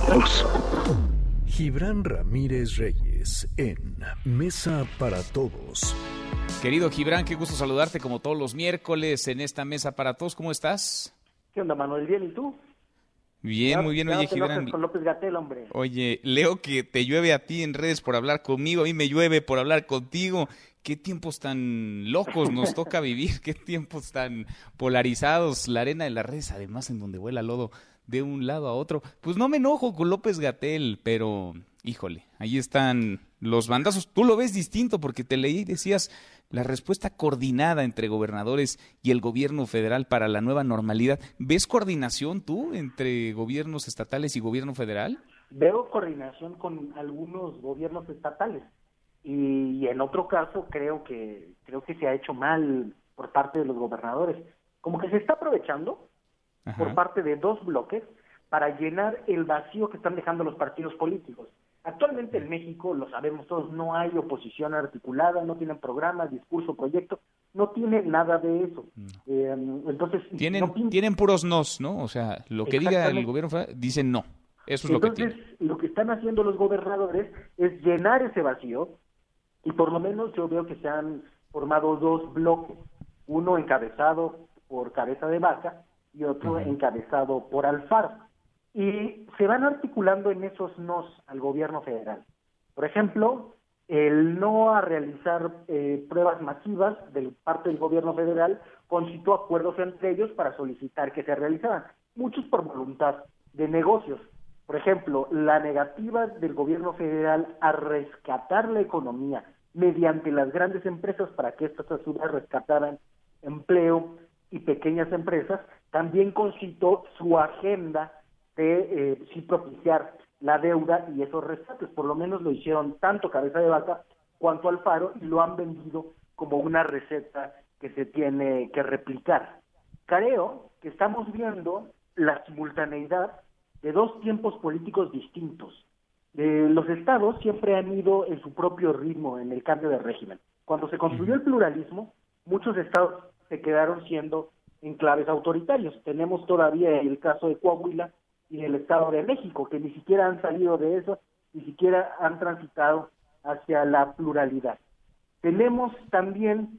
todos. Gibran Ramírez Reyes en Mesa para Todos. Querido Gibran, qué gusto saludarte como todos los miércoles en esta Mesa para Todos. ¿Cómo estás? ¿Qué onda, Manuel? ¿Bien? ¿Y tú? Bien, muy bien. Ya Oye, no te Gibran. enojes con López-Gatell, hombre. Oye, leo que te llueve a ti en redes por hablar conmigo, a mí me llueve por hablar contigo. Qué tiempos tan locos nos toca vivir, qué tiempos tan polarizados. La arena de las redes, además, en donde vuela lodo de un lado a otro. Pues no me enojo con López-Gatell, pero, híjole, ahí están los bandazos. Tú lo ves distinto porque te leí y decías la respuesta coordinada entre gobernadores y el gobierno federal para la nueva normalidad. ¿Ves coordinación tú entre gobiernos estatales y gobierno federal? Veo coordinación con algunos gobiernos estatales y en otro caso creo que se ha hecho mal por parte de los gobernadores. Como que se está aprovechando por parte de dos bloques para llenar el vacío que están dejando los partidos políticos. Actualmente en México, lo sabemos todos, no hay oposición articulada, no tienen programa, discurso, proyecto, no tienen nada de eso. Entonces tienen puros nos, ¿no? O sea, lo que diga el gobierno federal, dicen no. Eso es lo que tienen. Entonces, lo que están haciendo los gobernadores es llenar ese vacío y por lo menos yo veo que se han formado dos bloques, uno encabezado por Cabeza de Vaca y otro encabezado por Alfaro. Y se van articulando en esos nos al gobierno federal. Por ejemplo, el no a realizar pruebas masivas de parte del gobierno federal concitó acuerdos entre ellos para solicitar que se realizaran, muchos por voluntad de negocios. Por ejemplo, la negativa del gobierno federal a rescatar la economía mediante las grandes empresas para que estas a su vez rescataran empleo y pequeñas empresas, también concitó su agenda de sí propiciar la deuda y esos rescates. Por lo menos lo hicieron tanto Cabeza de Vaca cuanto Alfaro y lo han vendido como una receta que se tiene que replicar. Creo que estamos viendo la simultaneidad de dos tiempos políticos distintos. Los estados siempre han ido en su propio ritmo en el cambio de régimen. Cuando se construyó el pluralismo, muchos estados se quedaron siendo enclaves autoritarios. Tenemos todavía el caso de Coahuila y el Estado de México, que ni siquiera han salido de eso, ni siquiera han transitado hacia la pluralidad. Tenemos también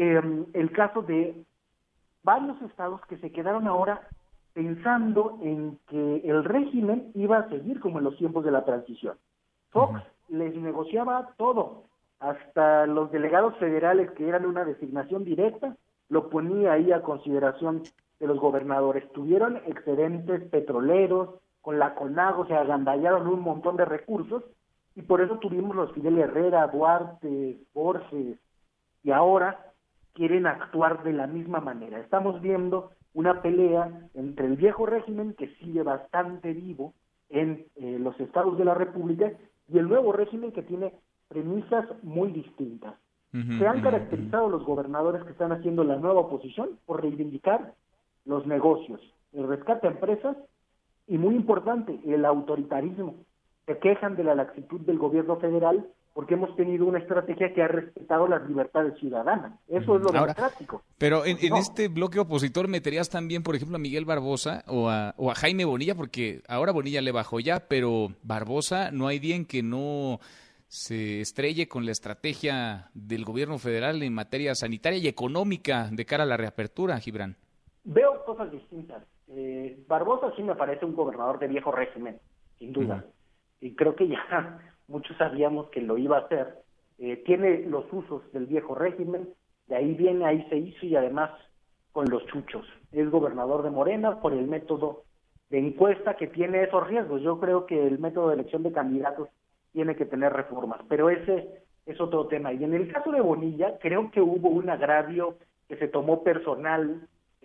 el caso de varios estados que se quedaron ahora pensando en que el régimen iba a seguir como en los tiempos de la transición. Fox les negociaba todo, hasta los delegados federales que eran una designación directa, lo ponía ahí a consideración de los gobernadores. Tuvieron excedentes petroleros, con la CONAGO se agandallaron un montón de recursos, y por eso tuvimos los Fidel Herrera, Duarte, Borges, y ahora quieren actuar de la misma manera. Estamos viendo una pelea entre el viejo régimen, que sigue bastante vivo en los estados de la República, y el nuevo régimen, que tiene premisas muy distintas. Se han caracterizado los gobernadores que están haciendo la nueva oposición por reivindicar los negocios, el rescate a empresas y, muy importante, el autoritarismo. Se quejan de la laxitud del gobierno federal porque hemos tenido una estrategia que ha respetado las libertades ciudadanas. Eso es lo democrático. Pero en este bloque opositor meterías también, por ejemplo, a Miguel Barbosa o a Jaime Bonilla, porque ahora Bonilla le bajó ya, pero Barbosa no hay día en que no se estrelle con la estrategia del gobierno federal en materia sanitaria y económica de cara a la reapertura, Gibran. Veo cosas distintas. Barbosa sí me parece un gobernador de viejo régimen, sin duda. Y creo que ya muchos sabíamos que lo iba a hacer. Tiene los usos del viejo régimen, de ahí viene, ahí se hizo, y además con los chuchos. Es gobernador de Morena por el método de encuesta que tiene esos riesgos. Yo creo que el método de elección de candidatos tiene que tener reformas, pero ese es otro tema. Y en el caso de Bonilla, creo que hubo un agravio que se tomó personal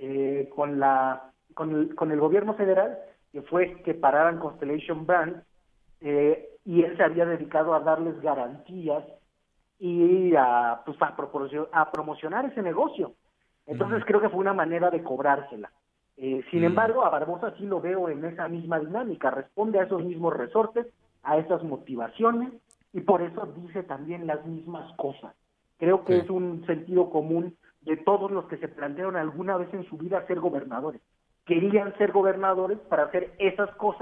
con el gobierno federal, que fue que pararan Constellation Brands, y él se había dedicado a darles garantías y a promocionar ese negocio. Entonces creo que fue una manera de cobrársela. Sin embargo, a Barbosa sí lo veo en esa misma dinámica, responde a esos mismos resortes, a esas motivaciones, y por eso dice también las mismas cosas. Creo que es un sentido común de todos los que se plantearon alguna vez en su vida ser gobernadores. Querían ser gobernadores para hacer esas cosas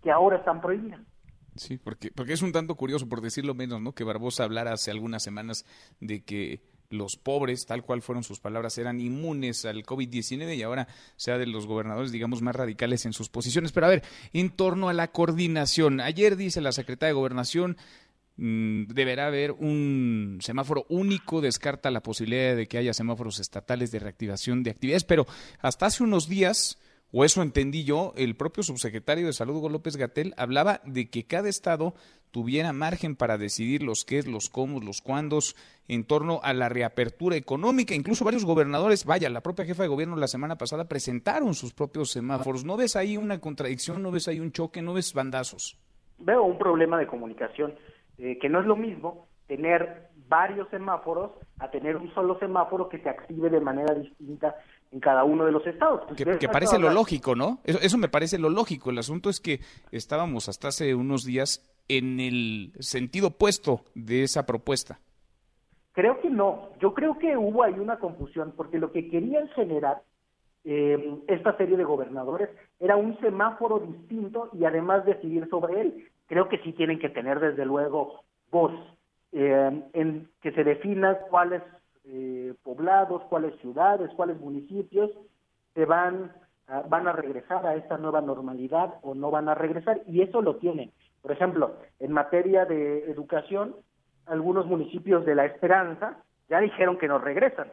que ahora están prohibidas. Sí, porque es un tanto curioso, por decirlo menos, ¿no? Que Barbosa hablara hace algunas semanas de que los pobres, tal cual fueron sus palabras, eran inmunes al COVID-19 y ahora sea de los gobernadores, digamos, más radicales en sus posiciones. Pero a ver, en torno a la coordinación, ayer dice la secretaria de Gobernación, deberá haber un semáforo único, descarta la posibilidad de que haya semáforos estatales de reactivación de actividades, pero hasta hace unos días, o eso entendí yo, el propio subsecretario de Salud, Hugo López-Gatell, hablaba de que cada estado tuviera margen para decidir los qués, los cómo, los cuándos en torno a la reapertura económica. Incluso varios gobernadores, vaya, la propia jefa de gobierno la semana pasada presentaron sus propios semáforos. ¿No ves ahí una contradicción, no ves ahí un choque, no ves bandazos? Veo un problema de comunicación, que no es lo mismo tener varios semáforos a tener un solo semáforo que se active de manera distinta en cada uno de los estados. Que parece lo lógico, ¿no? Eso me parece lo lógico. El asunto es que estábamos hasta hace unos días en el sentido opuesto de esa propuesta. Creo que no. Yo creo que hubo ahí una confusión, porque lo que querían generar esta serie de gobernadores era un semáforo distinto y además decidir sobre él. Creo que sí tienen que tener desde luego voz, en que se defina cuáles poblados, cuáles ciudades, cuáles municipios se van a regresar a esta nueva normalidad o no van a regresar, y eso lo tienen. Por ejemplo, en materia de educación, algunos municipios de La Esperanza ya dijeron que no regresan.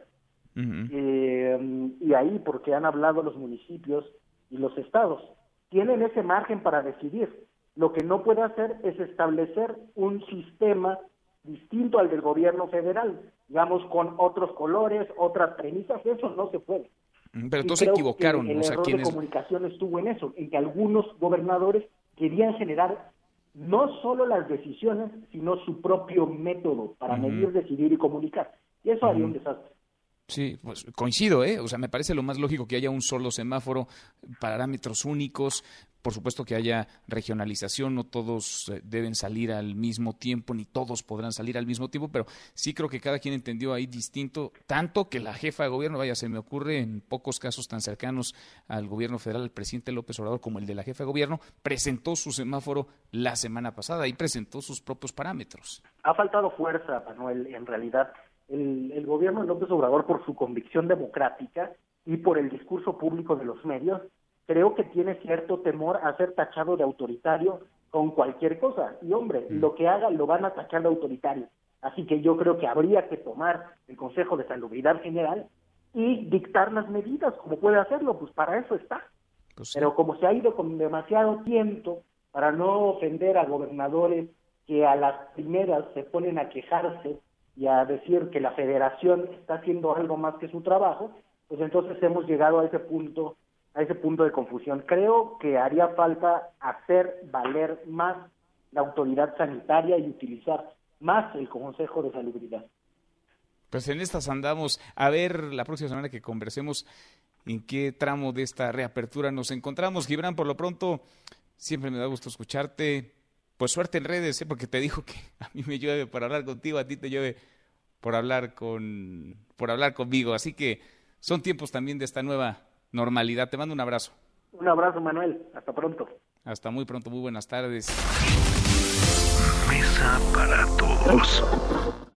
Y ahí, porque han hablado los municipios y los estados, tienen ese margen para decidir. Lo que no puede hacer es establecer un sistema distinto al del gobierno federal, digamos, con otros colores, otras premisas. Eso no se puede. Pero todos se equivocaron. El error de comunicación estuvo en eso, en que algunos gobernadores querían generar no solo las decisiones, sino su propio método para medir, decidir y comunicar. Y eso haría un desastre. Sí, pues coincido, O sea, me parece lo más lógico que haya un solo semáforo, parámetros únicos, por supuesto que haya regionalización, no todos deben salir al mismo tiempo, ni todos podrán salir al mismo tiempo, pero sí creo que cada quien entendió ahí distinto, tanto que la jefa de gobierno, vaya, se me ocurre en pocos casos tan cercanos al gobierno federal, el presidente López Obrador, como el de la jefa de gobierno, presentó su semáforo la semana pasada y presentó sus propios parámetros. Ha faltado fuerza, Manuel, en realidad. El gobierno de López Obrador, por su convicción democrática y por el discurso público de los medios, creo que tiene cierto temor a ser tachado de autoritario con cualquier cosa. Y hombre, lo que haga lo van a tachar de autoritario. Así que yo creo que habría que tomar el Consejo de Salubridad General y dictar las medidas, como puede hacerlo, pues para eso está. Pues sí. Pero como se ha ido con demasiado tiempo, para no ofender a gobernadores que a las primeras se ponen a quejarse y a decir que la federación está haciendo algo más que su trabajo, pues entonces hemos llegado a ese punto de confusión. Creo que haría falta hacer valer más la autoridad sanitaria y utilizar más el Consejo de Salubridad. Pues en estas andamos. A ver, la próxima semana que conversemos en qué tramo de esta reapertura nos encontramos. Gibran, por lo pronto, siempre me da gusto escucharte. Pues suerte en redes, porque te dijo que a mí me llueve por hablar contigo, a ti te llueve por hablar conmigo. Así que son tiempos también de esta nueva normalidad. Te mando un abrazo. Un abrazo, Manuel. Hasta pronto. Hasta muy pronto. Muy buenas tardes. Mesa para todos.